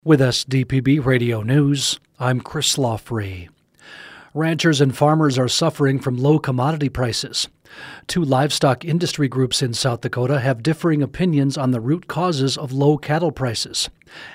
With SDPB Radio News, I'm Chris Lawfree. Ranchers and farmers are suffering from low commodity prices. Two livestock industry groups in South Dakota have differing opinions on the root causes of low cattle prices.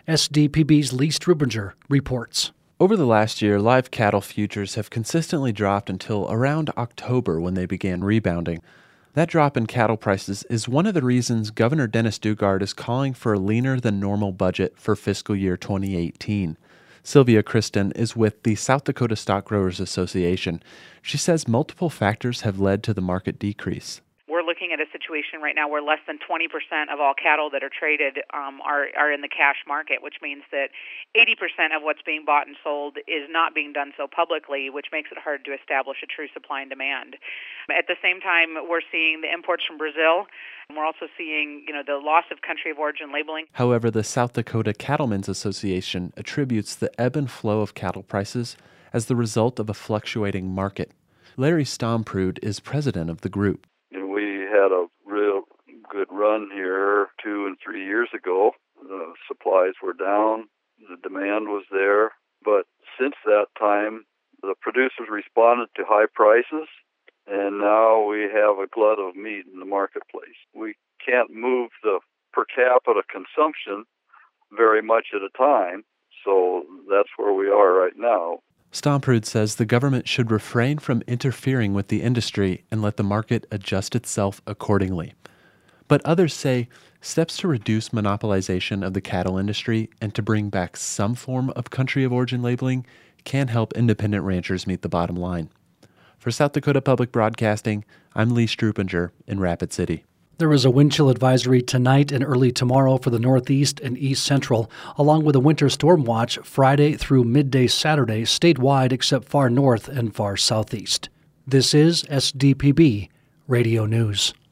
SDPB's Lee Strubinger reports. Over the last year, live cattle futures have consistently dropped until around October when they began rebounding. That drop in cattle prices is one of the reasons Governor Dennis Daugaard is calling for a leaner-than-normal budget for fiscal year 2018. Sylvia Kristen is with the South Dakota Stock Growers Association. She says multiple factors have led to the market decrease. We're looking at a situation right now where less than 20% of all cattle that are traded are in the cash market, which means that 80% of what's being bought and sold is not being done so publicly, which makes it hard to establish a true supply and demand. At the same time, we're seeing the imports from Brazil. We're also seeing, the loss of country of origin labeling. However, the South Dakota Cattlemen's Association attributes the ebb and flow of cattle prices as the result of a fluctuating market. Larry Stomprud is president of the group. We had a real good run here 2 and 3 years ago. The supplies were down, the demand was there, but since that time, the producers responded to high prices, and now we have a glut of meat in the marketplace. We can't move the per capita consumption very much at a time, so that's where we are right now. Stomprud says the government should refrain from interfering with the industry and let the market adjust itself accordingly. But others say steps to reduce monopolization of the cattle industry and to bring back some form of country of origin labeling can help independent ranchers meet the bottom line. For South Dakota Public Broadcasting, I'm Lee Strubinger in Rapid City. There is a wind chill advisory tonight and early tomorrow for the Northeast and East Central, along with a winter storm watch Friday through midday Saturday statewide except far north and far southeast. This is SDPB Radio News.